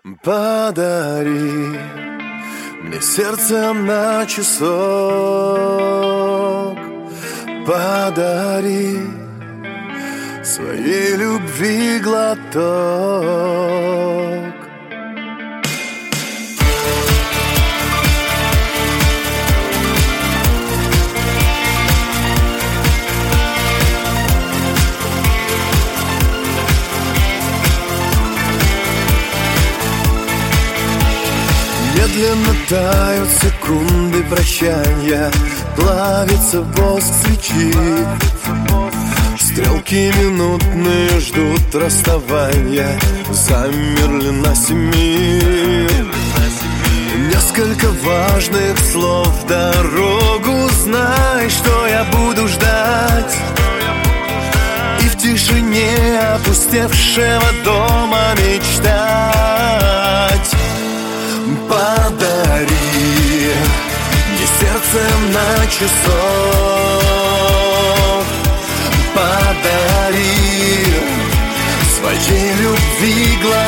Подари мне сердце на часок, подари своей любви глоток. Медленно тают секунды прощания, плавится воск свечи. Стрелки минутные ждут расставания, замерли на 7. Несколько важных слов в дорогу, знай, что я буду ждать. И в тишине опустевшего дома мечтать. Подари мне сердце на часок, подари своей любви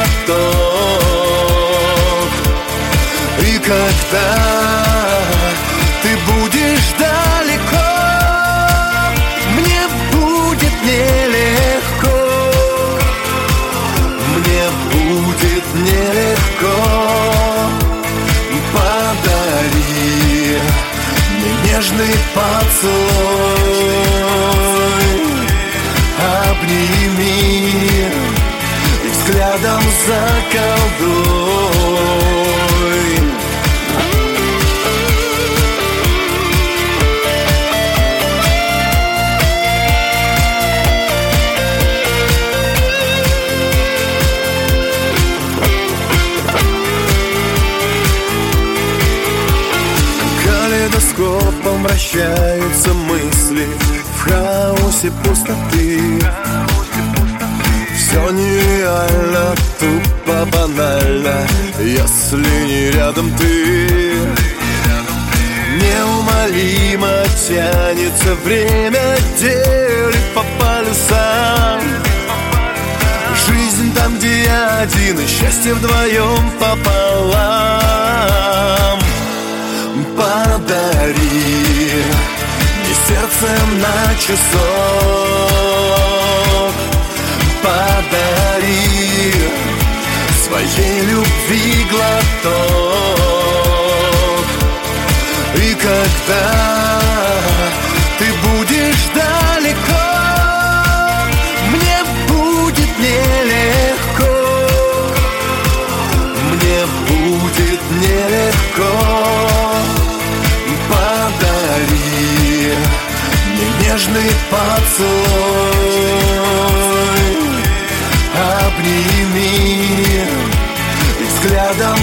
глоток. И когда ты будешь далеко, мне будет нелегко, мне будет нелегко. Подари мне нежный поцелуй, обними и взглядом заколдуй. Калейдоскопом вращаются мысли в хаосе пустоты. Все нереально, тупо банально, если не рядом ты. Неумолимо тянется время, делит по полюсам. Жизнь там, где я один, и счастье вдвоем пополам. Подари мне сердце на часок, подари своей любви глоток. И когда ты будешь далеко, мне будет нелегко, мне будет нелегко. Подари мне нежный поцелуй, обними и взглядом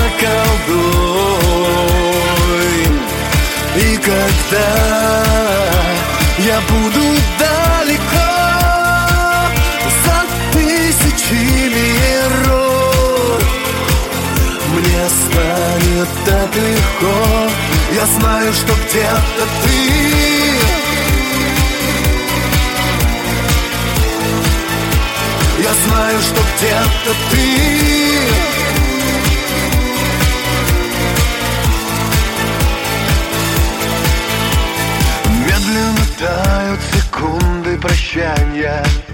заколдуй. И когда я буду далеко, за тысячи миров, мне станет так легко. Я знаю, что где-то ты. Я знаю, что где-то ты. Медленно тают секунды прощания,